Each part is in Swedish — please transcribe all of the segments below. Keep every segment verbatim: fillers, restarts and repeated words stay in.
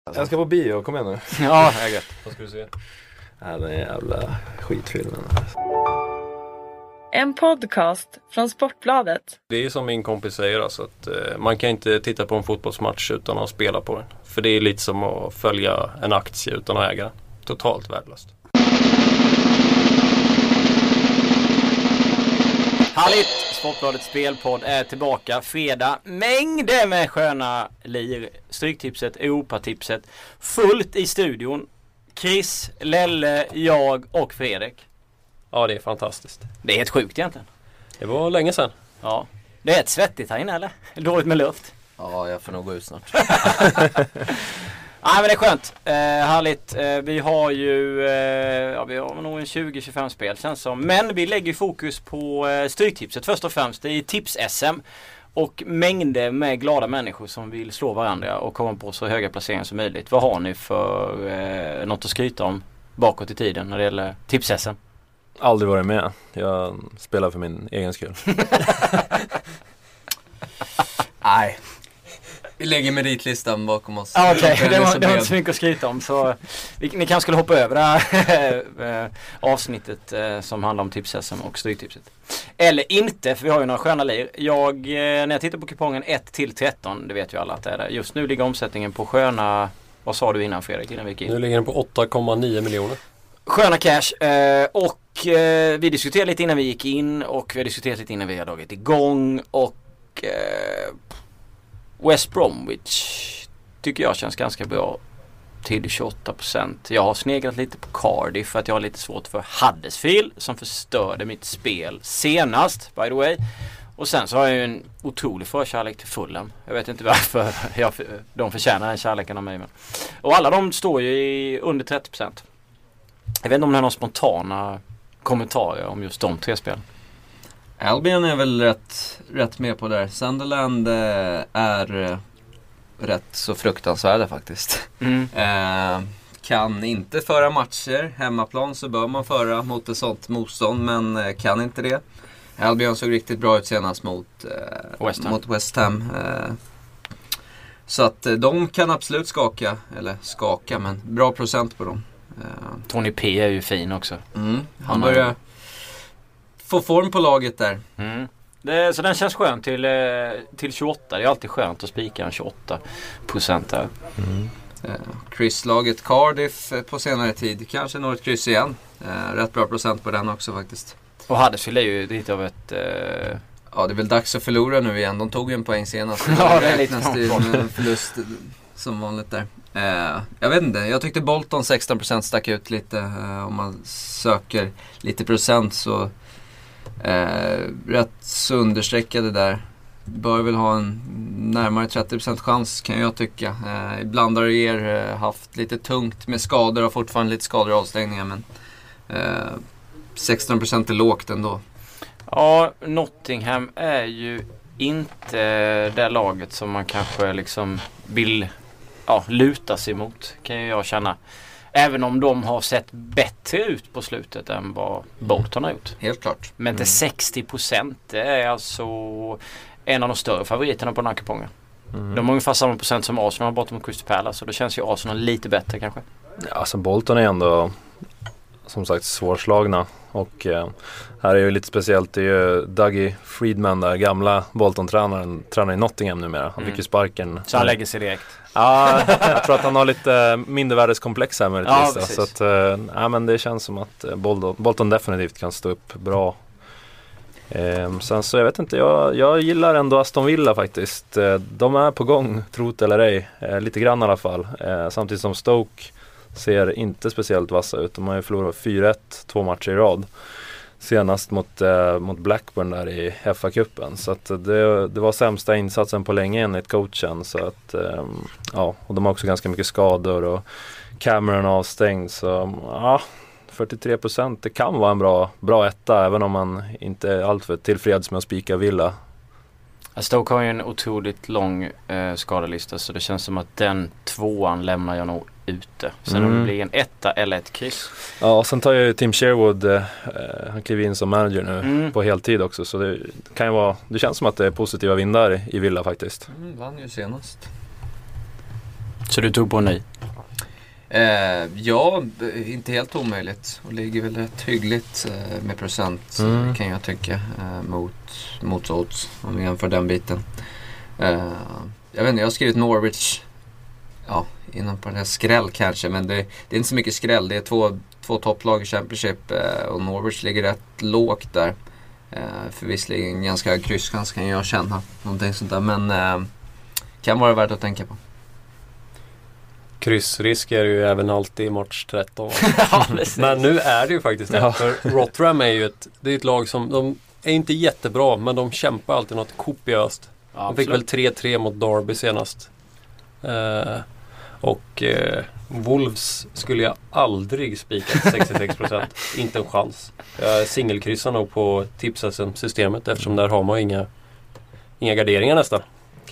Jag ska på bio, kom igen nu. Ja, jag vet. Vad ska du se? Ja, den jävla skitfilmen. En podcast från Sportbladet. Det är som min kompis säger, alltså att eh, man kan inte titta på en fotbollsmatch utan att spela på den. För det är lite som att följa en aktie utan att äga den. Totalt värdelöst. Härligt! Sportbladets spelpodd är tillbaka. Fredag. Mängder med sköna lir. Stryktipset, Europatipset. Fullt i studion. Chris, Lelle, jag och Fredrik. Ja, det är fantastiskt. Det är helt sjukt egentligen. Det var länge sedan. Ja. Det är ett svettigt här inne, eller? Dåligt med luft. Ja, jag får nog gå ut snart. Nej, men det är skönt. Eh, härligt. Eh, vi har ju eh, ja, vi har nog en tjugo till tjugofem spel känns som. Men vi lägger fokus på eh, stryktipset först och främst. Det är tips-S M. Och mängder med glada människor som vill slå varandra och komma på så höga placeringar som möjligt. Vad har ni för eh, något att skryta om bakåt i tiden när det gäller tips-S M? Aldrig varit med. Jag spelar för min egen skull. Nej. Vi lägger meritlistan bakom oss. Ah, Okej, okay. det, var, det var inte så mycket att skryta om. Så vi, ni kanske skulle hoppa över det här avsnittet eh, som handlar om tips-S M och stryktipset. Eller inte, för vi har ju några sköna lir. Jag, eh, när jag tittar på kupongen ett till tretton, det vet ju alla att det är det. Just nu ligger omsättningen på sköna, vad sa du innan Fredrik, innan vi gick in? Nu ligger den på åtta komma nio miljoner. Sköna cash. Eh, och eh, vi diskuterade lite innan vi gick in och vi har diskuterat lite innan vi har dragit igång. Och eh, West Bromwich tycker jag känns ganska bra till tjugoåtta procent. Jag har sneglat lite på Cardiff för att jag har lite svårt för Huddersfield som förstörde mitt spel senast, by the way. Och sen så har jag ju en otrolig förkärlek till Fulham. Jag vet inte varför jag, de förtjänar den kärleken av mig. Men. Och alla de står ju i under trettio procent. Jag vet inte om det är några spontana kommentarer om just de tre spelen. Albion är väl rätt, rätt med på där. Sunderland eh, är eh, rätt så fruktansvärda faktiskt. Mm. Eh, kan inte föra matcher. Hemmaplan så bör man föra mot ett sånt motstånd, men eh, kan inte det. Albion såg riktigt bra ut senast mot, eh, West Ham. mot West Ham. Eh, så att eh, de kan absolut skaka, eller skaka, men bra procent på dem. Eh, Tony P är ju fin också. mm, han börjar få form på laget där. Mm. Det, så den känns skön till, till tjugoåtta. Det är alltid skönt att spika en tjugoåtta procent där. Mm. Chris-laget Cardiff på senare tid. Kanske något kryss igen. Rätt bra procent på den också faktiskt. Och Huddersfield är ju lite av ett... Uh... Ja, det är väl dags att förlora nu igen. De tog en poäng senast. Ja, det räknas till en förlust som vanligt där. Uh, jag vet inte, jag tyckte Bolton sexton procent stack ut lite. Uh, om man söker lite procent så... Uh, rätt så understreckade där. Bör väl ha en närmare trettio procent chans kan jag tycka. Uh, ibland har er uh, haft lite tungt med skador och fortfarande lite skador och avstängningar. Men uh, sexton procent är lågt ändå. Ja, Nottingham är ju inte det laget som man kanske liksom vill ja, luta sig mot, kan ju jag känna. Även om de har sett bättre ut på slutet än vad Bolton har gjort. Helt klart. Men till sextio procent det är alltså en av de större favoriterna på den här kupongen. Mm. De har ungefär samma procent som Arsenal har bortom mot Crystal Palace. Så då känns ju Arsenal lite bättre kanske. Ja, alltså Bolton är ändå som sagt svårslagna. Och eh, här är ju lite speciellt. Det är ju Dougie Friedman där, gamla Bolton-tränaren, tränar i Nottingham numera. Han mm. fick ju sparken. Så han lägger sig direkt. Ja, jag tror att han har lite mindervärdeskomplex här med ja, det. Så att, äh, ja, men det känns som att Bolton, Bolton definitivt kan stå upp bra. Ehm, sen så jag vet inte, jag, jag gillar ändå Aston Villa faktiskt. De är på gång, trot eller ej, eh, lite grann i alla fall. Eh, samtidigt som Stoke ser inte speciellt vassa ut. De har ju förlorat fyra ett, två matcher i rad. Senast mot, eh, mot Blackburn där i F A-cupen. Så att det, det var sämsta insatsen på länge enligt coachen. Så att, eh, ja, och de har också ganska mycket skador och Cameron avstängd. Så ja, fyrtiotre procent, det kan vara en bra, bra etta även om man inte är alltför tillfreds med att spika Villa. Stoke har ju en otroligt lång eh, skadelista så det känns som att den tvåan lämnar jag nog ute. Sen mm. om det blir en etta eller ett kryss. Ja, och sen tar ju Tim Sherwood, eh, han kliver in som manager nu mm. på heltid också. Så det kan ju vara, det känns som att det är positiva vindar i Villa faktiskt. Mm, vann ju senast. Så du tog på en ny? Eh, ja, inte helt omöjligt. Och ligger väl rätt hyggligt eh, med procent mm. kan jag tycka eh, mot, mot odds om vi jämför den biten. Eh, jag vet inte, jag har skrivit Norwich, ja, inom på den här skräll kanske, men det, det är inte så mycket skräll. Det är två, två topplag i Championship eh, och Norwich ligger rätt lågt där. Eh, för visserligen ganska hög krysschans kan jag känna, någonting sånt där, men eh, kan vara värt att tänka på. Kryssrisk är det ju även alltid i match tretton. Ja, men nu är det ju faktiskt det. Ja. För Rotherham är ju ett, det är ett lag som, de är inte jättebra, men de kämpar alltid något kopiöst. Ja, de fick väl tre tre mot Derby senast. Eh, och eh, Wolves skulle jag aldrig spika sextiosex procent. Inte en chans. Jag singelkryssar nog på Tips-systemet eftersom där har man inga, inga garderingar nästan.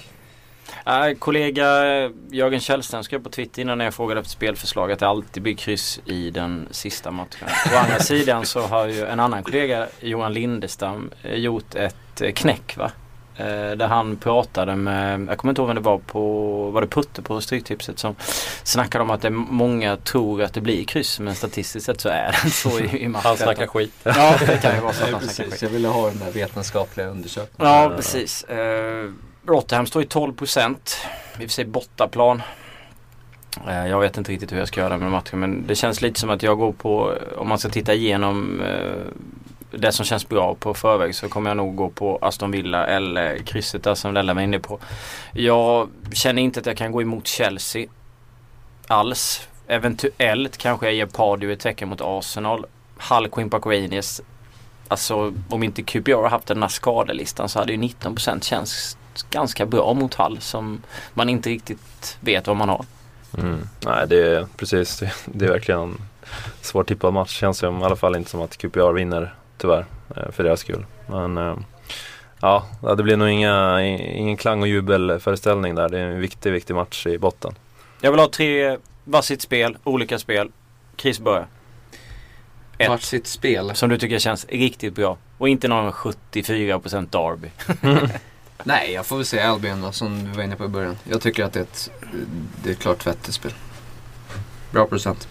Äh, kollega Jörgen Källström skrev på Twitter innan jag frågade efter spelförslag att det alltid blir kryss i den sista matchen. Å andra sidan så har ju en annan kollega, Johan Lindestam, gjort ett knäck, va? Eh, där han pratade med, jag kommer inte ihåg vem det var på, var det Putte på Stryktipset som snackade om att det många tror att det blir kryss, men statistiskt sett så är det så i, i matchen. Han snackar skit. Ja, det kan ju vara så att han precis, snackar skit. Jag ville ha den där vetenskapliga undersökningen. Ja, precis. Eh, Rotherham står i tolv procent. Vi får se bortaplan. Eh, jag vet inte riktigt hur jag ska göra med matchen, men det känns lite som att jag går på, om man ska titta igenom eh, det som känns bra på förväg, så kommer jag nog gå på Aston Villa eller krysset där som Lella var inne på. Jag känner inte att jag kan gå emot Chelsea alls. Eventuellt kanske jag ger Pardew ett tecken mot Arsenal. Hull Queen Park Rangers. Alltså om inte Q P R har haft den här skadelistan så hade ju nitton procent känns ganska bra mot Hull som man inte riktigt vet vad man har. Mm. Nej, det är precis. Det, det är verkligen en svår tippad match. Känns som, i alla fall inte som att Q P R vinner tyvärr för deras skull. Men ja, det blir nog inga, ingen klang och jubelföreställning där. Det är en viktig, viktig match i botten. Jag vill ha tre varsitt spel, olika spel. Chris börjar. Ett. Varsitt spel. Som du tycker känns riktigt bra. Och inte någon sjuttiofyra procent Derby. Nej, jag får väl säga Albion då, som du var inne på i början. Jag tycker att det är ett, det är ett klart vettigt spel. Bra procent.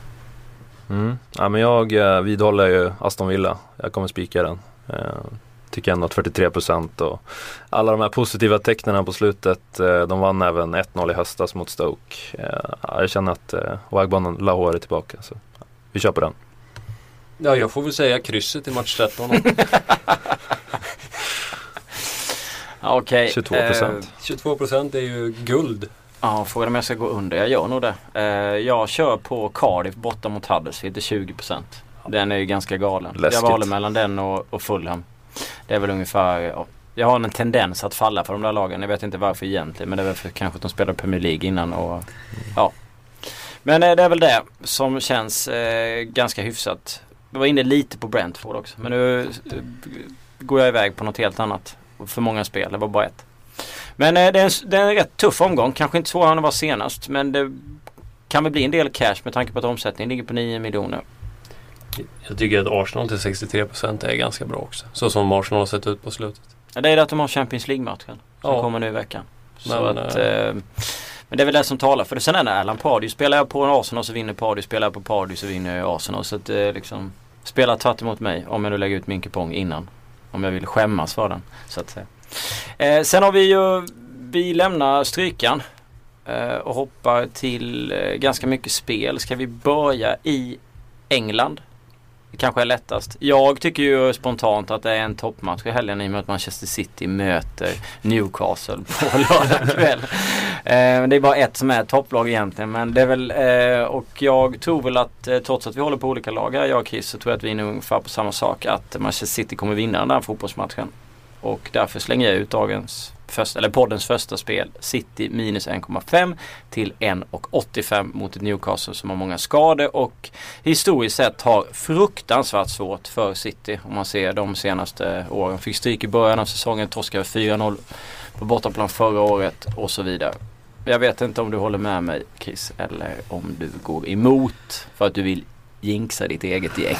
Mm. Ja, men jag eh, vidhåller ju Aston Villa. Jag kommer spika den. Eh, tycker ändå att fyrtiotre procent och alla de här positiva tecknen på slutet. Eh, de vann även ett noll i höstas mot Stoke. Eh, jag känner att eh, Wagbanen Lahore är tillbaka. Så vi kör på den. Ja, jag får väl säga krysset i match tretton. Okej. tjugotvå procent. Eh, tjugotvå procent är ju guld. Ja, frågan om jag ska gå under. Jag gör nog det. Eh, jag kör på Cardiff borta mot Huddersfield till tjugo procent. Den är ju ganska galen. Läskigt. Jag valde mellan den och, och Fulham. Det är väl ungefär... Ja. Jag har en tendens att falla för de där lagen. Jag vet inte varför egentligen. Men det är väl för kanske att de spelar Premier League innan. Och, ja. Men eh, det är väl det som känns eh, ganska hyfsat. Jag var inne lite på Brentford också. Men nu eh, går jag iväg på något helt annat. För många spel. Det var bara ett. Men eh, det, är en, det är en rätt tuff omgång. Kanske inte svårare än det var senast. Men det kan väl bli en del cash med tanke på att omsättningen ligger på nio miljoner. Jag tycker att Arsenal till sextiotre procent är ganska bra också. Så som Arsenal har sett ut på slutet. Ja, det är det att de har Champions League-matchen som ja. kommer nu i veckan. Så men, att, eh, men det är väl det som talar för det. Sen är det Alan Pardew. Spelar jag på en Arsenal så vinner Pardew. Spelar jag på Pardew så vinner jag Arsenal. Så att eh, liksom spela tvärt emot mig om jag nu lägger ut min kupong innan. Om jag vill skämmas för den. Så att säga. Eh, sen har vi ju, vi lämnar strykan eh, och hoppar till eh, ganska mycket spel. Ska vi börja i England? Det kanske är lättast. Jag tycker ju spontant att det är en toppmatch i helgen i och med att Manchester City möter Newcastle på lördag kväll. eh, det är bara ett som är topplag egentligen, men det är väl eh, och jag tror väl att eh, trots att vi håller på olika lag här, jag och Chris, så tror jag att vi är nog ungefär på samma sak, att Manchester City kommer vinna den här fotbollsmatchen. Och därför slänger jag ut dagens första, eller poddens första spel, City minus en komma fem till en komma åttiofem mot ett Newcastle som har många skador och historiskt sett har fruktansvärt svårt för City om man ser de senaste åren. Fick stryk i början av säsongen, torskade fyra noll på bortaplan förra året och så vidare. Jag vet inte om du håller med mig, Chris, eller om du går emot för att du vill jinxa ditt eget gäng.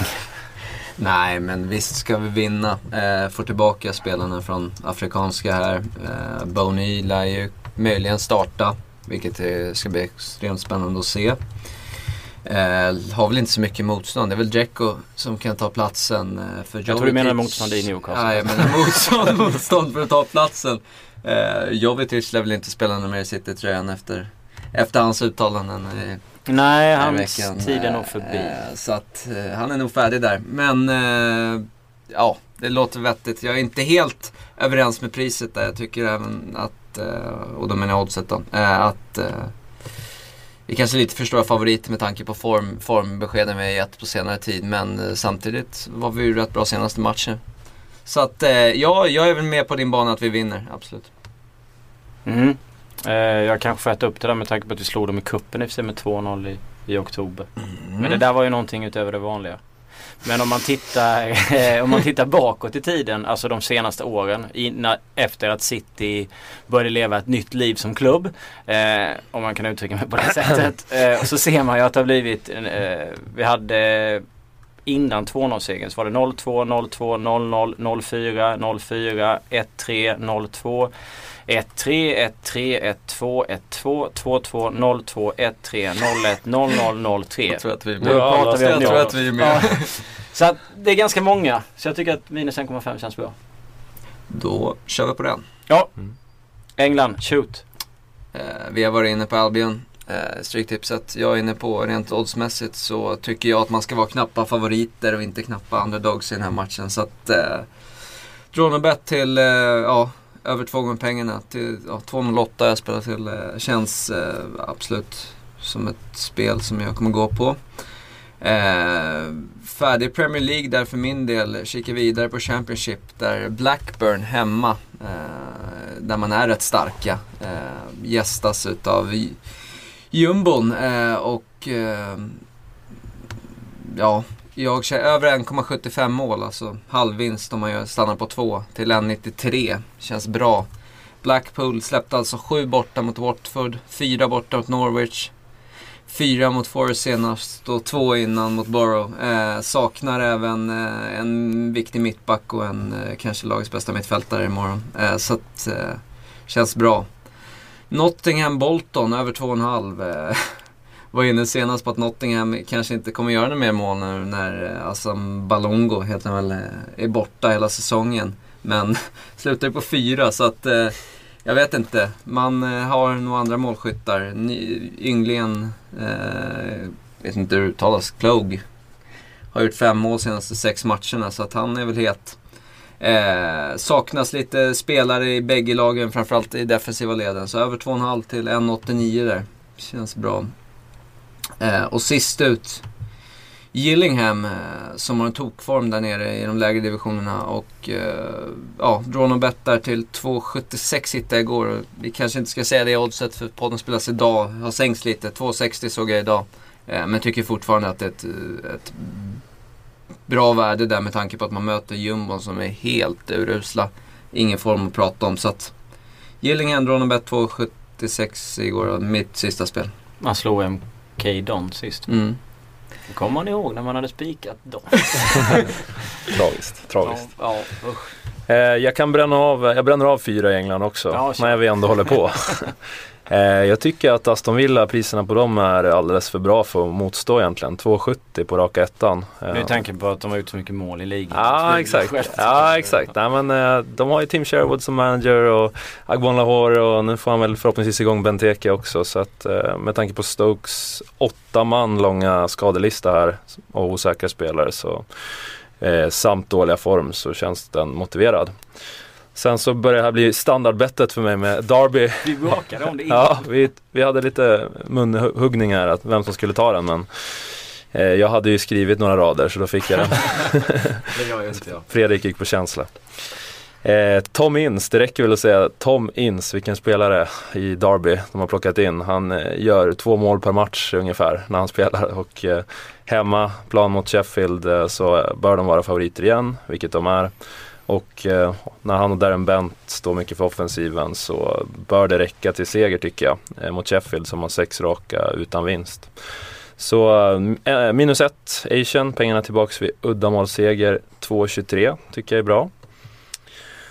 Nej, men visst ska vi vinna. Eh, få tillbaka spelarna från afrikanska här. Eh, Bony lär ju möjligen starta, vilket är, ska bli extremt spännande att se. Eh, har väl inte så mycket motstånd. Det är väl Dzeko som kan ta platsen eh, för Jovetic. Jag tror du menar motstånd i Newcastle. Ja, jag menar motstånd, motstånd för att ta platsen. Eh, Jovetic lär väl inte spela någon mer i City-tröjan efter, efter hans uttalanden. Eh, Nej, hans tid är nog förbi. Eh, så att eh, han är nog färdig där. Men eh, ja, det låter vettigt. Jag är inte helt överens med priset där. Jag tycker även att, eh, och då menar jag oddset då, eh, att eh, vi kanske lite förstår favoriter med tanke på form, formbeskeden vi har gett på senare tid. Men eh, samtidigt var vi ju rätt bra senaste matchen. Så att eh, ja, jag är väl med på din bana att vi vinner, absolut. Mm. Eh, jag kanske får äta upp det där med tanke på att vi slog dem i kuppen i med två noll i, i oktober. Mm. Men det där var ju någonting utöver det vanliga. Men om man tittar eh, om man tittar bakåt i tiden, alltså de senaste åren innan, efter att City började leva ett nytt liv som klubb, eh, om man kan uttrycka mig på det sättet, eh, så ser man ju att det har blivit eh, vi hade innan två noll-segern så var det noll två, noll två, noll noll, noll fyra, noll fyra, ett tre, noll två, ett tre, ett tre, ett två, ett två, två två, noll två, ett tre, noll ett, noll noll, noll tre. Jag tror att vi är med. Nu pratar vi om jag tror att vi är med. Ja. Så att det är ganska många. Så jag tycker att minus en komma fem känns bra. Då kör vi på den. Ja. Mm. England, shoot. Eh, vi har varit inne på Albion. Eh, stryktipset. Jag är inne på rent oddsmässigt så tycker jag att man ska vara knappa favoriter och inte knappa underdogs i den här matchen. Så att eh, Dronobet till eh, ja, över två gånger pengarna till ja, två noll åtta jag spelar till eh, känns eh, absolut som ett spel som jag kommer gå på. Eh, färdig Premier League där för min del. Kika vidare på Championship där Blackburn hemma eh, där man är rätt starka eh, gästas utav Jumbon eh, och eh, ja, jag kör över en komma sjuttiofem mål, alltså halvvinst om man gör, stannar på två till en komma nittiotre, känns bra. Blackpool släppte alltså sju borta mot Watford, fyra borta mot Norwich, fyra mot Forest senast och två innan mot Borough. Eh, saknar även eh, en viktig mittback och en eh, kanske lagets bästa mittfältare imorgon. Eh, så att eh, känns bra. Nottingham Bolton över två komma fem. Eh, var inne senast på att Nottingham kanske inte kommer göra några mer mål nu när eh, Assam Balongo heter väl, eh, är borta hela säsongen. Men slutar på fyra så att eh, jag vet inte. Man eh, har några andra målskyttar. Ny, ynglingen, eh, vet inte hur det uttalas, Klog har gjort fem mål senaste sex matcherna så att han är väl het. Eh, saknas lite spelare i bägge lagen, framförallt i defensiva leden. Så över två komma fem till en komma åttionio där. Känns bra. Eh, och sist ut Gillingham eh, som har en tokform där nere i de lägre divisionerna. Och eh, ja, Dronobet där till två komma sjuttiosex hittade igår. Vi kanske inte ska säga det i oddset för podden spelas idag. Har sänkts lite, två komma sextio såg jag idag. Eh, men tycker fortfarande att det är ett, ett bra värde där med tanke på att man möter Jumbon som är helt urusla. Ingen form att prata om. Så att Gillingham Dronobet två komma sjuttiosex igår, mitt sista spel. Man slog M K Don sist. Mm. Kommer man ihåg när man hade spikat Don? Tragiskt, tragiskt. Ja, ja, eh, jag kan bränna av, jag bränner av fyra i England också, ja, när vi ändå håller på. eh, jag tycker att Aston Villa, priserna på dem är alldeles för bra för att motstå egentligen. två komma sjuttio på raka ettan. Eh, nu tänker på att de har gjort så mycket mål i ligan. Ja, exakt. Ja, exakt. Nej, men, eh, de har ju Tim Sherwood som manager och Agbon Lahore och nu får han väl förhoppningsvis igång Benteke också. Så att eh, med tanke på Stokes åtta man långa skadelista här och osäkra spelare så eh, samt dåliga form så känns den motiverad. Sen så börjar det här bli standardbettet för mig med Derby. Vi bråkade om det innan. Ja, vi, vi hade lite munhuggningar att vem som skulle ta den, men eh, jag hade ju skrivit några rader så då fick jag den. Det gör ju inte jag. Fredrik gick på känsla. Eh, Tom Ince, det räcker väl att säga Tom Ince, vilken spelare i Derby de har plockat in. Han eh, gör två mål per match ungefär när han spelar och eh, hemma, plan mot Sheffield eh, så bör de vara favoriter igen, vilket de är. Och eh, när han och Darren Bent står mycket för offensiven så bör det räcka till seger tycker jag eh, mot Sheffield som har sex raka utan vinst. Så eh, minus ett, Asian, pengarna tillbaks vid uddamålsseger två komma tjugotre tycker jag är bra.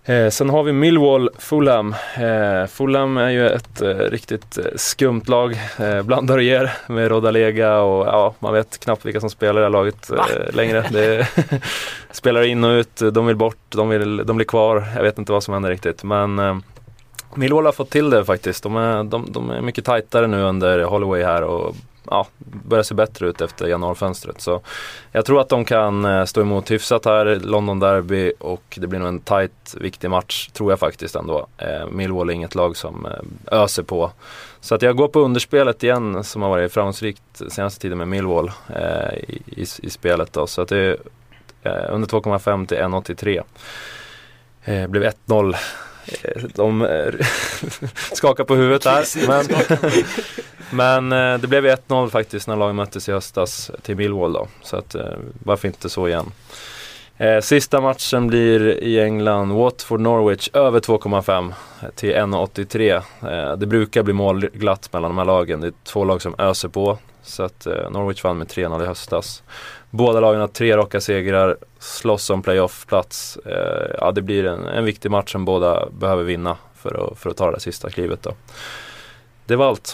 Eh, sen har vi Millwall, Fulham. Eh, Fulham är ju ett eh, riktigt eh, skumt lag. Eh, blandar och ger med Rodalega och ja, man vet knappt vilka som spelar i det här laget eh, längre. Det spelar in och ut, de vill bort, de, vill, de blir kvar. Jag vet inte vad som händer riktigt. Men eh, Millwall har fått till det faktiskt. De är, de, de är mycket tajtare nu under Holloway här och ja, börjar se bättre ut efter januarifönstret. Så jag tror att de kan eh, stå emot hyfsat här, London Derby, och det blir nog en tight, viktig match, tror jag faktiskt ändå. Eh, Millwall är inget lag som eh, öser på. Så att jag går på underspelet igen, som har varit framgångsrikt senaste tiden med Millwall eh, i, i, i spelet då. Så att det är eh, under två komma fem till en komma åttiotre. Eh, blev ett noll. De skakar på huvudet där. Men, men det blev ett noll faktiskt när lagen möttes i höstas till Millwall då. Så att, varför inte så igen. Sista matchen blir i England Watford Norwich över två komma fem till en komma åttiotre. Det brukar bli målglatt mellan de här lagen. Det är två lag som öser på. Så att Norwich vann med tre noll i höstas. Båda lagen har tre raka segrar, slåss om playoff-plats. Eh, ja, det blir en, en viktig match som båda behöver vinna för att, för att ta det sista klivet då. Det var allt.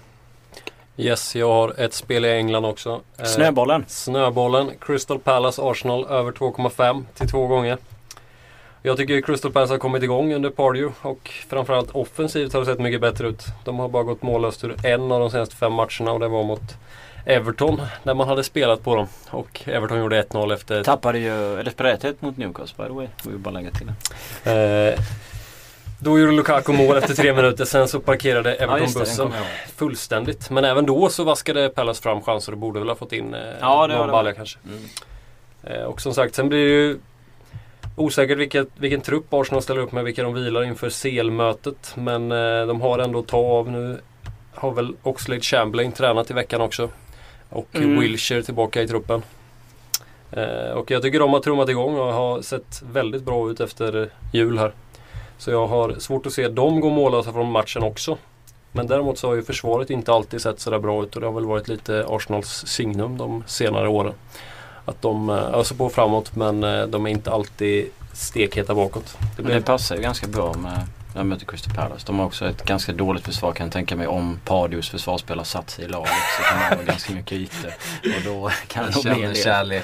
Yes, jag har ett spel i England också. Eh, Snöbollen. Snöbollen. Crystal Palace Arsenal över två komma fem till två gånger. Jag tycker Crystal Palace har kommit igång under Pardew och framförallt offensivt har det sett mycket bättre ut. De har bara gått mållöst ur en av de senaste fem matcherna och det var mot Everton när man hade spelat på dem. Och Everton gjorde ett noll efter... Tappade ju, eller spelade ett mot Newcastle by the way. Vi vill bara lägga till det. Eh, då gjorde Lukaku mål efter tre minuter. Sen så parkerade Everton-bussen ja, fullständigt. Men även då så vaskade Palace fram chanser och borde väl ha fått in eh, ja, någon balja kanske. Mm. Eh, och som sagt, sen blir det ju osäkert vilket, vilken trupp Arsenal ställer upp med, vilka de vilar inför C L-mötet. Men eh, de har ändå ta av nu. Har väl Oxlade Chamberlain tränat i veckan också. Och mm. Wilshere tillbaka i truppen. Eh, och jag tycker de har trummat igång och har sett väldigt bra ut efter jul här. Så jag har svårt att se dem gå mållösa från matchen också. Men däremot så har ju försvaret inte alltid sett så där bra ut. Och det har väl varit lite Arsenals signum de senare åren. Att de öser på framåt men de är inte alltid stekheta bakåt. Det, blir... det passar ju ganska bra med... Jag möter Crystal Palace. De har också ett ganska dåligt försvar, kan jag tänka mig. Om Pardews försvarsspelare satt sig i laget så kan man ha ganska mycket ytor. Och då kan det nog bli en kärlek.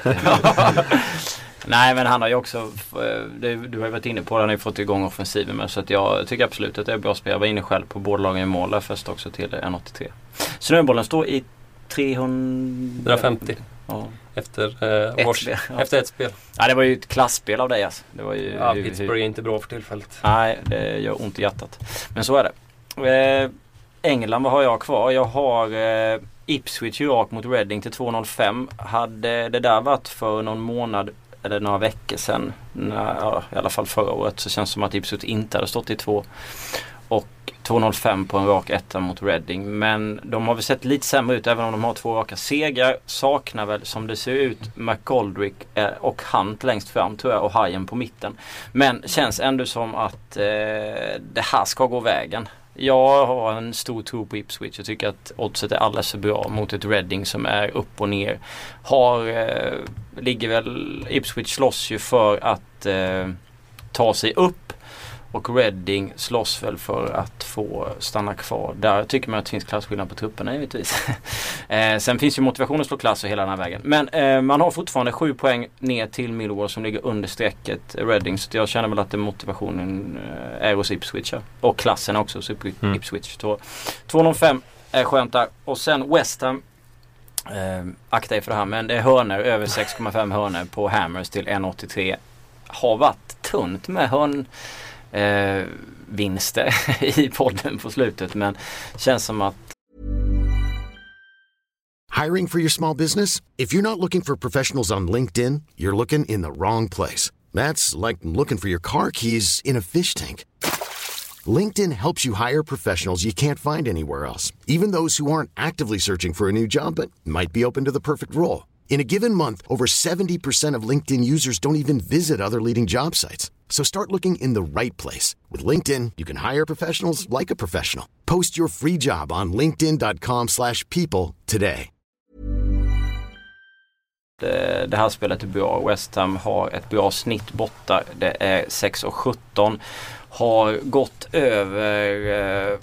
Nej, men han har ju också, du har ju varit inne på det, han har ju fått igång offensiven med. Så att jag tycker absolut att det är bra spel. Jag var inne själv på båda lagen i mål där först också till en komma åttiotre. Snöbollen står i trehundrafemtio. Ja. Efter, eh, ett vars, spel, ja. efter ett spel. Ja, det var ju ett klassspel av dig alltså. Det var ju, ja, hur, Pittsburgh hur... är inte bra för tillfället. Nej, det gör ont i hjärtat. Men så är det. Eh, England, vad har jag kvar? Jag har eh, Ipswich York mot Reading till två noll fem. Hade det där varit för någon månad eller några veckor sedan, när, ja, i alla fall förra året, så känns det som att Ipswich inte hade stått i två. Och två noll fem på en rak etta mot Reading. Men de har väl sett lite sämre ut även om de har två raka segrar. Saknar väl som det ser ut McGoldrick och Hunt längst fram tror jag och Hajen på mitten. Men känns ändå som att eh, det här ska gå vägen. Jag har en stor tro på Ipswich. Jag tycker att oddset är alldeles för bra mot ett Reading som är upp och ner. Har, eh, ligger väl, Ipswich slåss ju för att eh, ta sig upp. Och Reading slåss väl för att få stanna kvar. Där tycker man att det finns klassskillnad på trupperna givetvis. eh, sen finns ju motivation att slå klass och hela den här vägen. Men eh, man har fortfarande sju poäng ner till Millwall som ligger under strecket Reading. Så jag känner väl att det motivationen eh, är hos Ipswich. Ja. Och klassen också hos Ipswich. Mm. två noll fem är skönt där. Och sen West Ham. Eh, akta er för det här. Men det är hörnor, över sex komma fem hörnor på Hammers till en komma åttiotre. Har varit tunt med hörn. Eh, vinster i podden på slutet, men känns som att Hiring for your small business? If you're not looking for professionals on LinkedIn, you're looking in the wrong place. That's like looking for your car keys in a fish tank. LinkedIn helps you hire professionals you can't find anywhere else, even those who aren't actively searching for a new job but might be open to the perfect role. In a given month, over seventy percent of LinkedIn users don't even visit other leading job sites. So start looking in the right place. With LinkedIn, you can hire professionals like a professional. Post your free job on linkedin dot com slash people today. det, det här spelet är bra. West Ham har ett bra snitt borta. Det är sex och sjutton. Har gått över eh,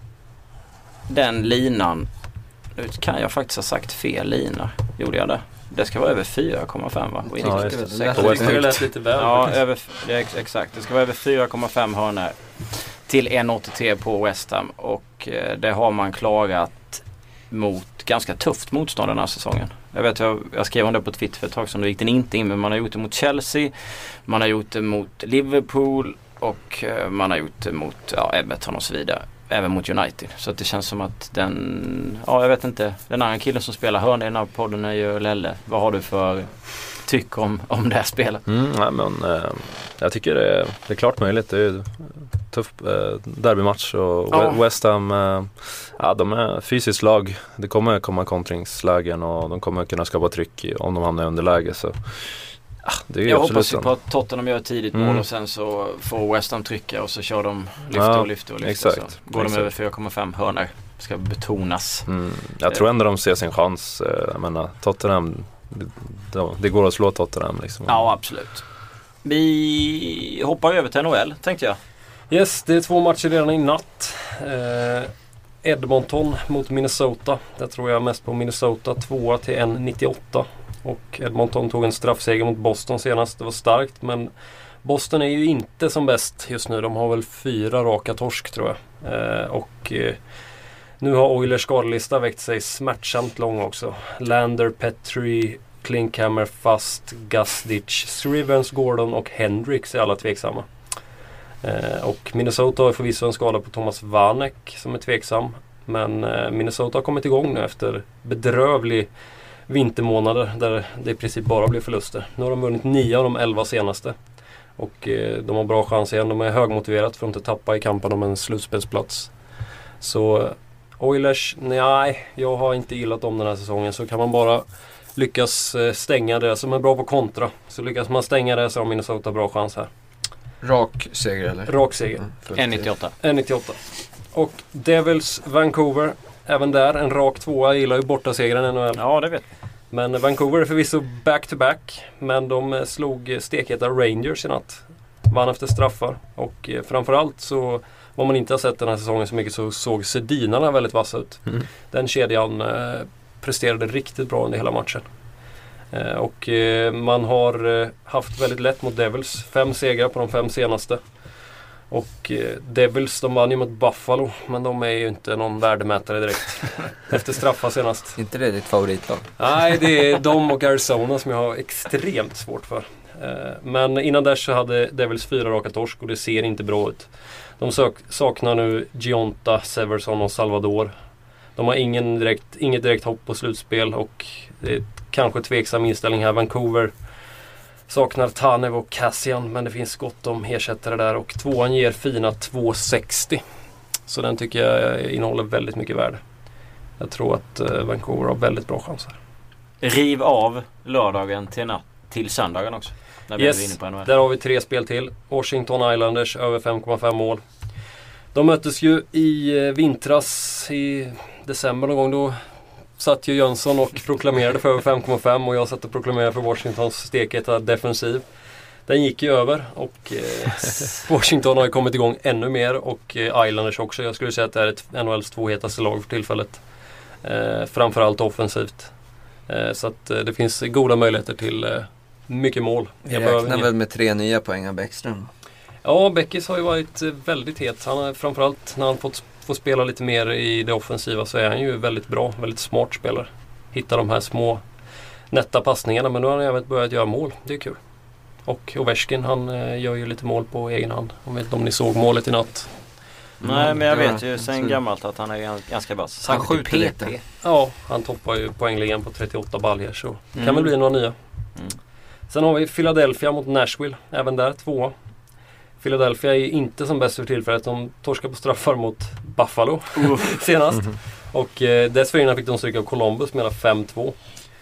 den linan. Nu kan jag faktiskt ha sagt fel lina. Gjorde jag det? Det ska vara över fyra komma fem va? Och inte Ja, sex. det. sex. Det lät lite väl. Ja, över, det är exakt. Det ska vara över fyra komma fem hörnor till en komma åttiotre på West Ham. Och eh, det har man klarat mot ganska tufft motstånd den här säsongen. Jag vet, jag, jag skrev om det på Twitter för ett tag som det gick den inte in. Men man har gjort det mot Chelsea. Man har gjort det mot Liverpool. Och eh, man har gjort det mot ja, Everton och så vidare. Även mot United. Så att det känns som att den, ja jag vet inte, den andra killen som spelar hörn i den här podden är ju Lelle. Vad har du för tyck om, om det här spelet? Mm, nej, men, eh, jag tycker det är, det är klart möjligt. Det är ju tuff eh, derbymatch och Ja. West Ham, eh, ja, de är fysiskt lag. Det kommer komma kontringslägen och de kommer kunna skapa tryck i, om de hamnar i underläge. Så, ja, det är ju Jag absolut hoppas ju en- på att Tottenham gör ett tidigt mål Mm. och sen så får West Ham trycka och så kör de lyfter Ja, och lyfter och lyfter. exakt, Så går exakt. de över fyra komma fem hörnor. Ska betonas. Mm, jag tror ändå de ser sin chans. eh, Jag menar, Tottenham, det, det går att slå Tottenham liksom. Ja, absolut. Vi hoppar över till N H L tänkte jag. Yes, det är två matcher redan i natt. Eh, Edmonton mot Minnesota. Där tror jag mest på Minnesota. Tvåa till en komma nittioåtta. Och Edmonton tog en straffseger mot Boston senast. Det var starkt, men Boston är ju inte som bäst just nu. De har väl fyra raka torsk tror jag. Eh, och eh, nu har Oilers skadelista väckt sig smärtsamt lång också. Lander, Petrie, Klinkhammer, Fast, Gusditch, Scrivens, Gordon och Hendricks är alla tveksamma. Eh, och Minnesota har förvisso en skada på Thomas Vanek som är tveksam. Men eh, Minnesota har kommit igång nu efter bedrövlig vintermånader där det i princip bara blir förluster. Nu har de vunnit nio av de elva senaste. Och eh, de har bra chans igen. De är högmotiverat för att inte tappa i kampen om en slutspelsplats. Så Oilers, nej, jag har inte gillat om den här säsongen. Så kan man bara lyckas eh, stänga det som är bra på kontra. Så lyckas man stänga det så har Minnesota bra chans här. Rak seger eller? Rak seger. Mm, fullt en komma nittioåtta. en komma nittioåtta. Och Devils Vancouver. Även där en rak tvåa. Jag gillar ju bortasegern i N H L. Ja, det vet jag. Men Vancouver är förvisso back-to-back. Men de slog stekheta Rangers i natt. Vann efter straffar. Och eh, framförallt så, om man inte har sett den här säsongen så mycket, så såg Sedinarna väldigt vassa ut. Mm. Den kedjan eh, presterade riktigt bra under hela matchen. Eh, och eh, man har eh, haft väldigt lätt mot Devils. Fem segrar på de fem senaste. Och eh, Devils, de vann ju mot Buffalo. Men de är ju inte någon värdemätare direkt. Efter straffar senast. Inte det ditt favoritlag? Nej, det är de och Arizona som jag har extremt svårt för. Eh, men innan där så hade Devils fyra raka torsk och det ser inte bra ut. De sök- saknar nu Gionta, Severson och Salvador. De har ingen direkt, inget direkt hopp på slutspel och det är kanske tveksam inställning här. Vancouver saknar Tanev och Cassian, men det finns gott om ersättare där och tvåan ger fina två sextio. Så den tycker jag innehåller väldigt mycket värde. Jag tror att eh, Vancouver har väldigt bra chanser. Riv av lördagen till, natt, till söndagen också. När vi är inne Yes, på N H L. där har vi tre spel till. Washington Islanders över fem komma fem mål. De möttes ju i eh, vintras i december någon gång. Då satt ju Jönsson och proklamerade för över fem komma fem och jag satt och proklamerade för Washingtons steketa defensiv. Den gick ju över och eh, Washington har ju kommit igång ännu mer och eh, Islanders också. Jag skulle säga att det är ett N H L:s två hetaste lag för tillfället. Eh, framförallt offensivt. Eh, så att eh, det finns goda möjligheter till eh, mycket mål. Vi Jag behöver räknar inget- väl med tre nya poäng av Bäckström. Ja, Beckis har ju varit eh, väldigt het. Han har framförallt när han fått, fått spela lite mer i det offensiva så är han ju väldigt bra, väldigt smart spelare. Hittar de här små nätta passningarna, men nu har han även börjat göra mål. Det är kul. Och Ovechkin, han eh, gör ju lite mål på egen hand. Jag vet inte om ni såg målet i natt. Nej, men jag Ja, vet ju sen så- gammalt att han är gans- ganska vass. Han Särskilt i skjuter P P. lite. Ja, han toppar ju poängligan på trettioåtta baljor så Mm. kan väl bli några nya. Mm. Sen har vi Philadelphia mot Nashville, även där tvåa. Philadelphia är inte som bäst för tillfället. De torskar på straffar mot Buffalo senast. Och eh, dessförinnan fick de stryka av Columbus med hela fem två.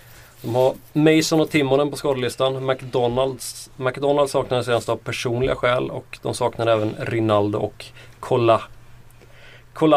De har Mason och Timonen på skadelistan. McDonalds, McDonalds saknar senast av personliga skäl och de saknar även Rinaldo och Kola,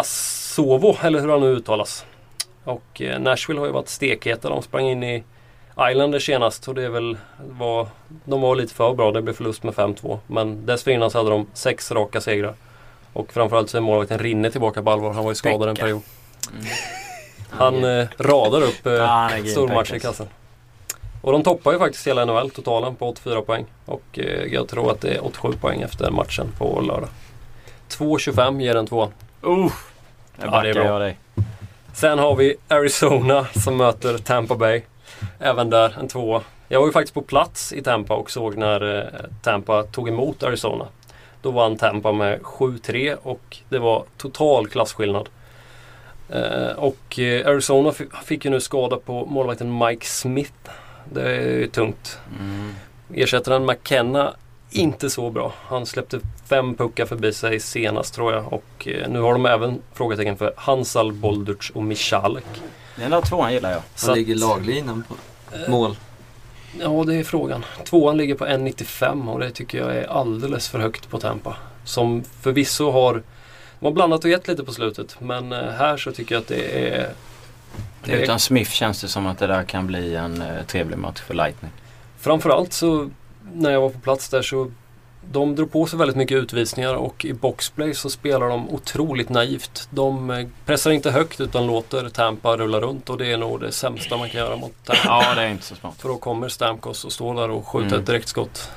Kolasovo, eller hur han nu uttalas. Och eh, Nashville har ju varit stekheta. De sprang in i Islanders senast, och det är väl var, de var lite för bra, det blev förlust med fem två. Men dessförinnan så hade de sex raka segrar. Och framförallt så är målvakten Rinne tillbaka på allvar, han var ju skadad en period. Mm. Han eh, radar upp eh, ja, stormatcher i kassen. Och de toppar ju faktiskt hela N H L totalen på åttiofyra poäng. Och eh, jag tror att det är åttiosju poäng efter matchen på lördag. två tjugofem ger den två. Uh, ja, det är bra. Dig. Sen har vi Arizona som möter Tampa Bay. Även där en två. Jag var ju faktiskt på plats i Tampa och såg när eh, Tampa tog emot Arizona. Då vann Tampa med sju tre och det var total klassskillnad. Eh, och eh, Arizona f- fick ju nu skada på målvakten Mike Smith. Det är ju tungt. Mm. Ersättaren McKenna inte så bra. Han släppte fem puckar förbi sig senast tror jag. Och eh, nu har de även frågetecken för Hansal, Bolduc och Michalek. Den där tvåan gillar jag. Så ligger laglinan på eh, mål? Ja, det är frågan. Tvåan ligger på en nittiofem och det tycker jag är alldeles för högt på Tampa. Som förvisso har, de har blandat och gett lite på slutet. Men eh, här så tycker jag att det är... Det är Utan Smith känns det som att det där kan bli en eh, trevlig match för Lightning. Framförallt så när jag var på plats där så de drog på sig väldigt mycket utvisningar och i boxplay så spelar de otroligt naivt. De pressar inte högt utan låter Tampa rulla runt och det är nog det sämsta man kan göra mot Tampa. Ja, det är inte så smart. För då kommer Stamkos och står där och skjuter mm. ett direktskott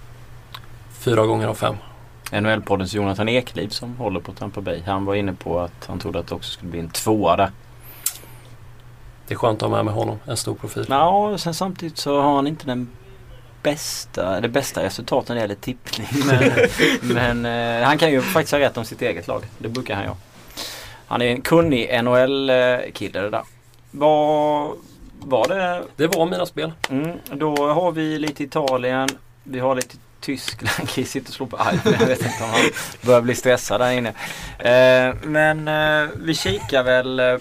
fyra gånger av fem. N H L-poddens Jonathan Ekliv som håller på Tampa Bay. Han var inne på att han trodde att det också skulle bli en tvåa där. Det är skönt att ha med med honom, en stor profil. Ja, sen samtidigt så har han inte den bästa, det bästa resultaten när det gäller tippning. Men, men eh, han kan ju faktiskt ha rätt om sitt eget lag. Det brukar han ju. Han är en kunnig N H L-kille det där. Vad var det? Det var mina spel. Mm, då har vi lite Italien. Vi har lite Tyskland. Chris sitter och slår på iPhone. Jag vet inte om han börjar bli stressad där inne. Eh, men eh, vi kikar väl eh,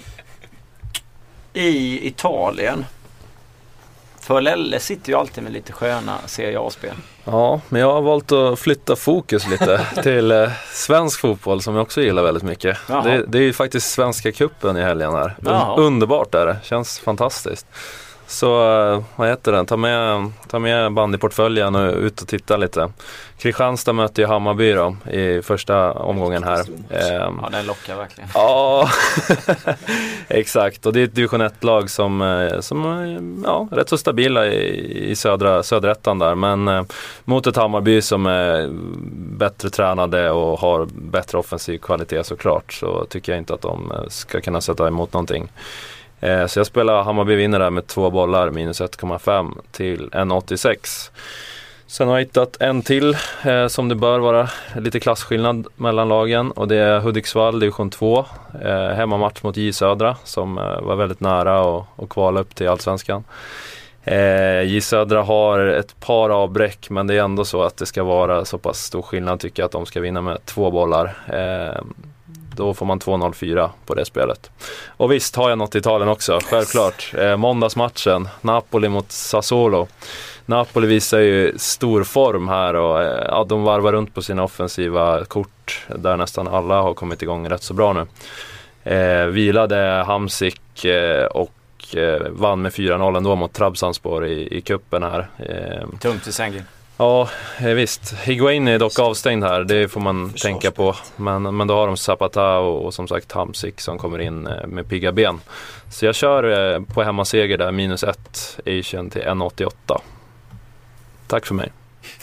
i Italien. För Lelle sitter ju alltid med lite sköna Serie A-spel. Ja, men jag har valt att flytta fokus lite till eh, svensk fotboll som jag också gillar väldigt mycket. Det, det är ju faktiskt Svenska cupen i helgen här. Jaha. Underbart är det, känns fantastiskt. Så eh, vad heter den? Ta med, ta med bandyportföljen och ut och titta lite. Kristianstad möter ju Hammarby då, i första omgången här. Ehm, ja, den lockar verkligen. Ja, exakt. Och det är ett division ett-lag som, som ja, rätt så stabila i, i södra, söderettan där. Men eh, mot ett Hammarby som är bättre tränade och har bättre offensiv kvalitet såklart, så tycker jag inte att de ska kunna sätta emot någonting. Så jag spelar Hammarby vinner där med två bollar minus ett komma fem till en åttiosex. Sen har jag hittat en till eh, som det bör vara lite klassskillnad mellan lagen, och det är Hudiksvall division två, eh, hemmamatch mot J Södra som eh, var väldigt nära och, och kvala upp till Allsvenskan. eh, J Södra har ett par avbräck, men det är ändå så att det ska vara så pass stor skillnad tycker jag att de ska vinna med två bollar. eh, Då får man två noll fyra på det spelet. Och visst har jag något i Italien också, självklart. Eh, måndagsmatchen, Napoli mot Sassuolo. Napoli visar ju stor form här och eh, ja, de varvar runt på sina offensiva kort där nästan alla har kommit igång rätt så bra nu. Eh, vilade Hamsik eh, och eh, vann med fyra noll ändå mot Trabzonspor i, i kuppen här. Eh, Tungt i sängen. Ja, visst. Higuain är dock avstängd här, det får man tänka på. Men, men då har de Zapata och, och som sagt Hamsik som kommer in med pigga ben. Så jag kör på hemmaseger där, minus ett Asian till en åttioåtta. Tack för mig.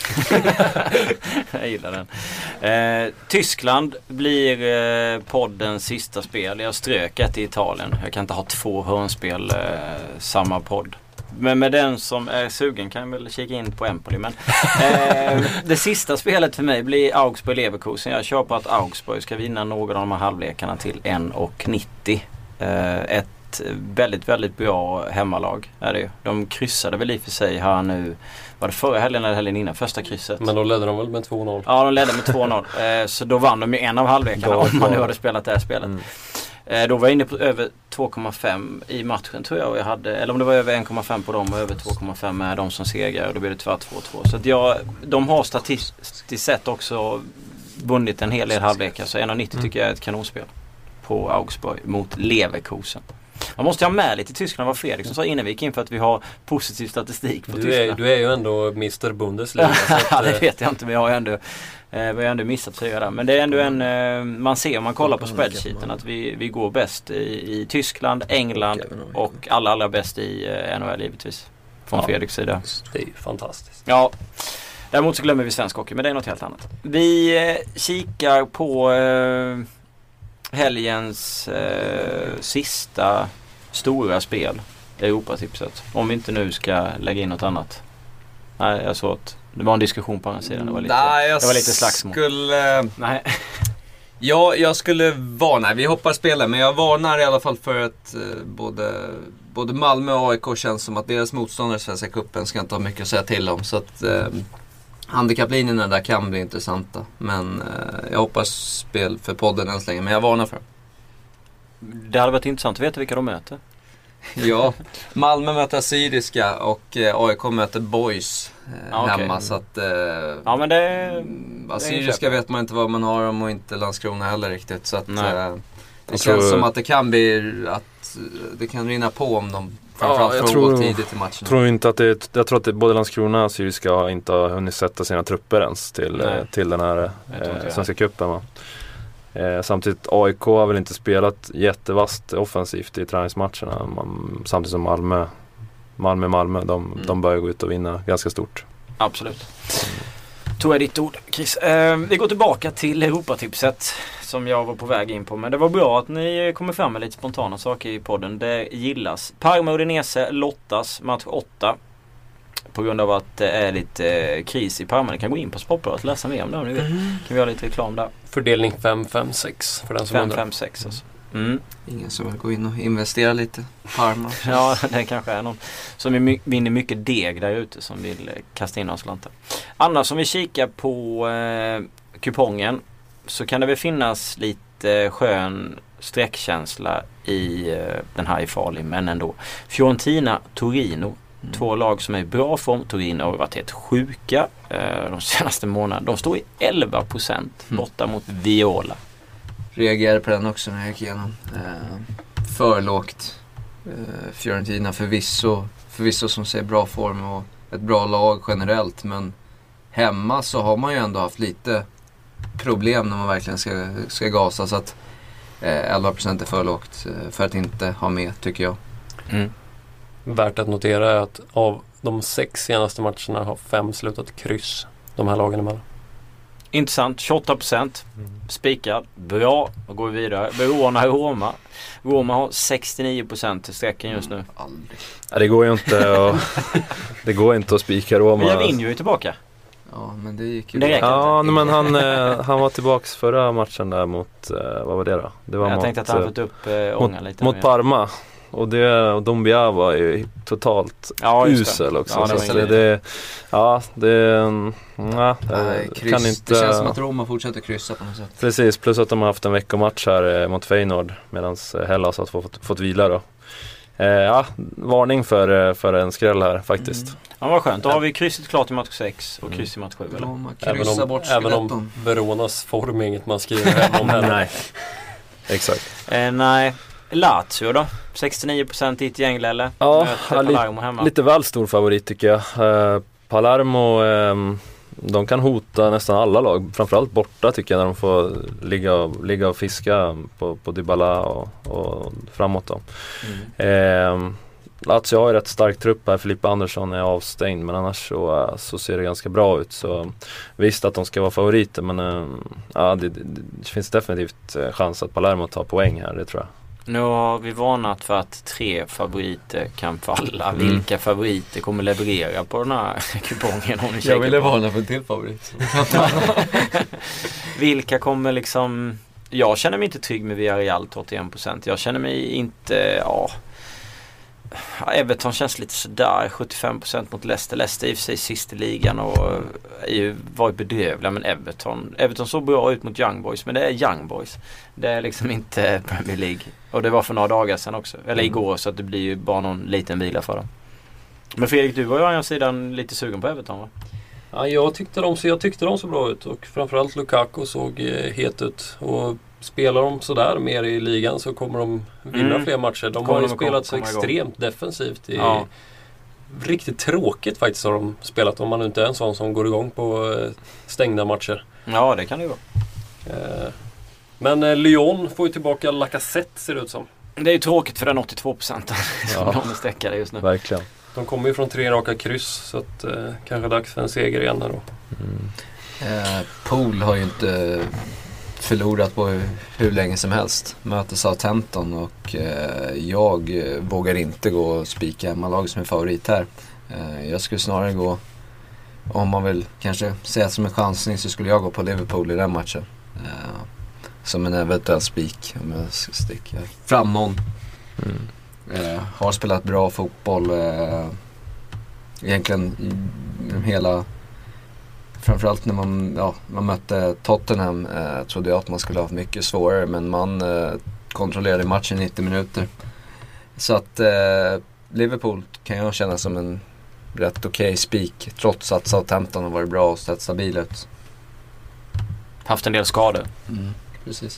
Jag gillar den. Eh, Tyskland blir eh, poddens sista spel. Jag strök ett i Italien. Jag kan inte ha två hörnspel eh, samma podd. Men med den som är sugen kan jag väl kika in på Empoli. Men eh, det sista spelet för mig blir Augsburg-Leverkusen. Jag kör på att Augsburg ska vinna några av de här halvlekarna till en nittio. Eh, ett väldigt, väldigt bra hemmalag är det ju. De kryssade väl i för sig här nu. Var det förra helgen eller helgen innan? Första krysset. Men då ledde de väl med två noll? Ja, de ledde med två noll. Eh, så då vann de ju en av halvlekarna om man nu hade spelat det här spelet. Mm. Eh, då var jag inne på över två komma fem i matchen tror jag. Och jag hade, eller om det var över en komma fem på dem och över två komma fem med de som segrar. Och då blir det två två två. Så att jag, de har statistiskt sett också vunnit en hel del halvlekar. Så en nittio mm. tycker jag är ett kanonspel på Augsburg mot Leverkusen. Man måste ha med lite Tyskland vad Fredrik som sa innan vi gick in för att vi har positiv statistik på du Tyskland. Är, du är ju ändå mister Bundesliga. Så att, ja, det vet jag inte, men jag har ju ändå, eh, vi har ändå missat fyra där. Men det är ändå en, eh, man ser om man kollar på spreadsheeten att vi, vi går bäst i, i Tyskland, England och alla allra bäst i eh, N H L givetvis. Från ja, Fredriks sida. Det är ju fantastiskt. Ja, däremot så glömmer vi svensk hockey, men det är något helt annat. Vi eh, kikar på eh, helgens eh, sista stora spel, Europatipset. Om vi inte nu ska lägga in något annat. Nej, jag såg att det var en diskussion på andra sidan. Det var lite, nej, jag det var lite slagsmål. Skulle... Nej. Ja, jag skulle varna. Vi hoppar spelet, men jag varnar i alla fall för att eh, både, både Malmö och A I K känns som att deras motståndare i Svenska cupen ska inte ha mycket att säga till om. Så att eh, handikapplinjerna där kan bli intressanta. Men eh, jag hoppas spel för podden än så länge, men jag varnar för. Det hade varit intressant att veta vilka de möter. Ja, Malmö möter Assyriska och eh, A I K möter Boys eh, ja, okay. hemma. Så att, eh, ja, men det, Assyriska vet man inte vad man har om och inte Landskrona heller riktigt. Så att, eh, det jag känns tror... som att det kan bli att det kan rinna på om de framförallt ja, får gå tidigt i matchen. Tror inte att det, jag tror att det, både Landskrona och Assyriska inte har hunnit sätta sina trupper ens till, eh, till den här eh, Svenska cupen. Va? Eh, samtidigt A I K har väl inte spelat jättevast offensivt i träningsmatcherna. Man, samtidigt som Malmö Malmö, Malmö de, mm. de börjar gå ut och vinna ganska stort. Absolut. Tog jag ditt ord, Chris. Eh, vi går tillbaka till Europatipset som jag var på väg in på. Men det var bra att ni kommer fram med lite spontana saker i podden. Det gillas. Parma och Udinese lottas match åtta. På grund av att det är lite eh, kris i Parma. Ni kan gå in på Sportbladet och läsa mer om det om ni vill. Mm. Kan vi ha lite reklam där. Fördelning fem fem sex för den som fem fem sex alltså. Mm. Ingen som vill gå in och investera lite Parma. Ja, det kanske är någon som my- vinner mycket deg där ute som vill eh, kasta in oss slantar. Annars om vi kikar på eh, kupongen så kan det väl finnas lite skön sträckkänsla i eh, den här i farlig, men ändå. Fiorentina, Torino. Mm. Två lag som är i bra form. Torino har varit helt sjuka eh, de senaste månaderna. De står i elva procent borta mot Viola. Reagerade på den också när jag gick igenom. Eh, för lågt. Eh, Fiorentina förvisso, förvisso som ser bra form och ett bra lag generellt. Men hemma så har man ju ändå haft lite problem när man verkligen ska, ska gasa. Så att eh, elva procent är för lågt eh, för att inte ha med, tycker jag. Mm. Värt att notera är att av de sex senaste matcherna har fem slutat kryss. De här lagen emellan. Intressant, tjugoåtta procent mm. spikad, bra, och går vi vidare. Verona Roma. Roma har sextionio procent till sträcken just nu. Mm, ja, det går ju inte att, det går inte att spika Roma. Men Javinho är tillbaka. Ja, men det gick ju det ja, nej, men han, han var tillbaks förra matchen där mot, vad var det då? Det var jag mot, tänkte att han fått upp äh, ångan mot, lite. Mot Parma. Och det, och Dombia var ju totalt ja, usel också. Ja, det, så det, det, ja, det, ja, Nej, kryss, kan inte, det känns som att Roma fortsätter kryssa på något sätt. Precis, plus att de har haft en veckomatch här mot Feyenoord medan Hellas har fått, fått vila då. Eh, ja, varning för, för en skräll här faktiskt. Mm. Ja, vad skönt. Då har vi krysset klart i match sex och kryss i match sju. Roma även om, bort även om Veronas form är inget man skriver hem om heller. Nej, exakt. Eh, nej. Lazio då? sextionio procent i ett gäng eller? Ja, li- hemma. Lite väl stor favorit tycker jag. Eh, Palermo, eh, de kan hota nästan alla lag. Framförallt borta tycker jag när de får ligga och, ligga och fiska på, på Dybala och, och framåt då. Mm. Eh, Lazio har ju rätt stark trupp här. Filippa Andersson är avstängd, men annars så, så ser det ganska bra ut. Så visst att de ska vara favoriter, men eh, ja, det, det, det finns definitivt chans att Palermo tar poäng här, det tror jag. Nu har vi varnat för att tre favoriter kan falla. Mm. Vilka favoriter kommer leverera på den här kupongen? Om ni jag ville varna för en till favorit. Vilka kommer liksom... Jag känner mig inte trygg med Villarreal åttioen procent. Jag känner mig inte... Ja, Everton känns lite sådär. sjuttiofem procent mot Leicester. Leicester i och för sig sist i ligan och är ju varit bedrövliga. Men Everton Everton såg bra ut mot Young Boys. Men det är Young Boys. Det är liksom inte Premier League. Och det var för några dagar sedan också. Eller mm. igår, så att det blir ju bara någon liten vila för dem. Men Fredrik, du var ju å andra sidan lite sugen på Everton, va? Ja, jag tyckte de, jag tyckte de så bra ut. Och framförallt Lukaku såg eh, het ut. Och spelar de sådär mer i ligan så kommer de vinna Mm. fler matcher. De Kommer har ju de spelat så komma igång. extremt defensivt. I, Ja. Riktigt tråkigt faktiskt har de spelat om man inte är en sån som går igång på eh, stängda matcher. Ja, det kan det ju vara. Eh, men eh, Lyon får ju tillbaka Lacazette ser det ut som. Det är ju tråkigt för den åttiotvå procent som Ja. de är stäckade just nu. Verkligen. De kommer ju från tre raka kryss så att eh, kanske dags för en seger igen här då. Mm. Eh, Pool har ju inte förlorat på hur, hur länge som helst. Möter Southampton och eh, jag eh, vågar inte gå och spika hemmalag som är favorit här. Eh, jag skulle snarare gå, om man vill kanske säga som en chansning, så skulle jag gå på Liverpool i den matchen. Eh, som en eventuell spik om jag ska sticka fram någon. Mm. Eh, har spelat bra fotboll. Eh, egentligen i hela... Framförallt när man, ja, man mötte Tottenham eh, trodde jag att man skulle ha mycket svårare. Men man eh, kontrollerade matchen i nittio minuter. Så att eh, Liverpool kan jag känna som en rätt okej okay spik. Trots att Southampton har varit bra och sett stabil ut. Haft en del skador. Mm, precis.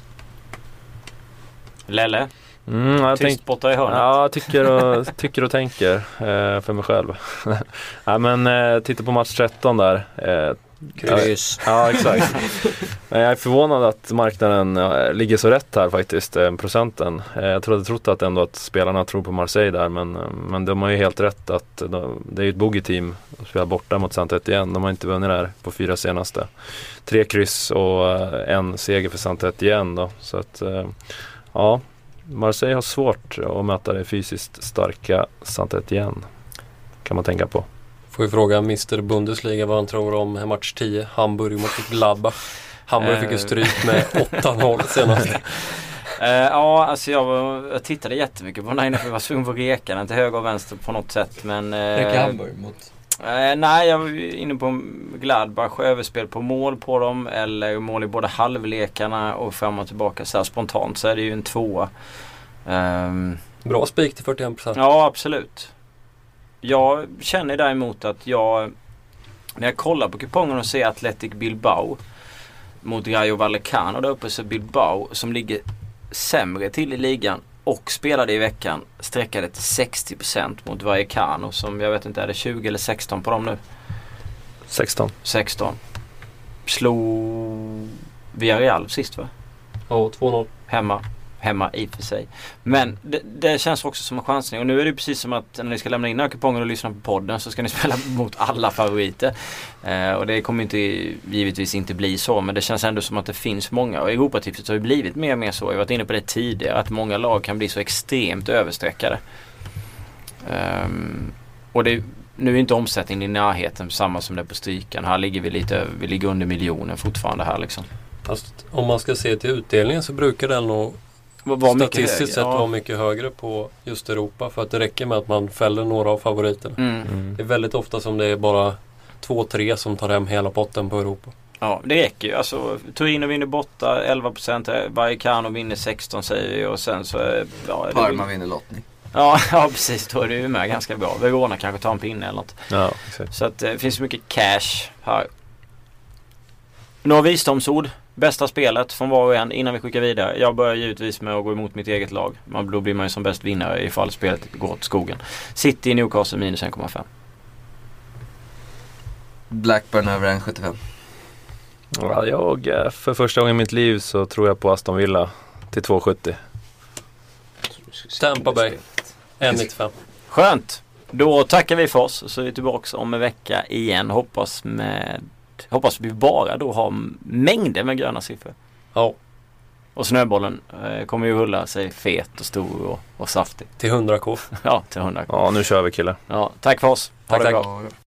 Lelle, Mm, jag tänk, tyst borta i hörnet. ja, jag tycker och, tycker och tänker eh, för mig själv. Ja, men eh, titta på match tretton där. Eh, Kryss. Ja, exakt. Men jag är förvånad att marknaden ja, ligger så rätt här faktiskt, eh, procenten. Eh, jag trodde trott att ändå att spelarna tror på Marseille där, men, eh, men de har ju helt rätt att de, det är ju ett bogey-team som spelar borta mot Saint-Étienne. De har inte vunnit där på fyra senaste. Tre kryss och eh, en seger för Saint-Étienne då. Så att, eh, ja, Marseille har svårt att möta det fysiskt starka Saint-Étienne. Kan man tänka på. Får vi fråga mister Bundesliga vad han tror om match tio, Hamburg mot Gladbach. Hamburg fick ju stryk med åtta noll senast. Uh, ja, alltså jag, var, jag tittade jättemycket på den här innan för jag var svungen på reka den till höger och vänster på något sätt. Men, uh, Reka Hamburg mot... Uh, nej, jag var inne på Gladbach, överspel på mål på dem eller mål i båda halvlekarna och fram och tillbaka. Så här spontant så är det ju en tvåa. Um, Bra spik till fyrtioen procent. ja, absolut. Jag känner däremot att jag, när jag kollar på kupongen och ser Athletic Bilbao mot Rayo Vallecano där uppe, så Bilbao som ligger sämre till i ligan och spelade i veckan sträckade till sextio procent mot Vallecano som jag vet inte, är det tjugo eller sexton på dem nu? sexton. sexton. Slog Villarreal sist va? Ja, två noll. Hemma. Hemma i och för sig. Men det, det känns också som en chansning. Och nu är det precis som att när ni ska lämna in den här kupongen och lyssna på podden så ska ni spela mot alla favoriter. Eh, och det kommer inte givetvis inte bli så. Men det känns ändå som att det finns många. Och Europatipset har ju blivit mer och mer så. Jag har varit inne på det tidigare. Att många lag kan bli så extremt översträckade. Um, och det, nu är inte omsättningen i närheten samma som det på strykan. Här ligger vi lite vi ligger under miljonen fortfarande här liksom. Fast om man ska se till utdelningen så brukar den nog Var statistiskt sett ja. vara mycket högre på just Europa. För att det räcker med att man fäller några av favoriterna. Mm. Mm. Det är väldigt ofta som det är bara två, tre som tar hem hela potten på Europa. Ja, det räcker ju. Alltså, Torino vinner borta elva procent, Vallecano vinner sexton säger vi och sen så ja, Parma det... vinner lottning. Ja, ja, precis. Då är det ju med ganska bra. Verona kanske tar en pinne eller något. Ja, exakt. Så att det eh, finns mycket cash här. Några visdomsord. Bästa spelet från var och en innan vi skickar vidare. Jag börjar givetvis med att gå emot mitt eget lag. Man, då blir man ju som bäst vinnare ifall spelet går åt skogen. City i Newcastle minus en komma fem. Blackburn över en komma sjuttiofem. Ja, jag, för första gången i mitt liv så tror jag på Aston Villa till två sjuttio. Tampa Bay en nittiofem. Skönt. Då tackar vi för oss och så är vi tillbaka om en vecka igen. Hoppas med hoppas vi bara då har mängder med gröna siffror. Ja. Och snöbollen eh, kommer ju hulla sig fet och stor och, och saftig. Till hundra k. Ja, till hundra k. Ja, nu kör vi killar. Ja, tack för oss. Ha Tack, det tack. bra.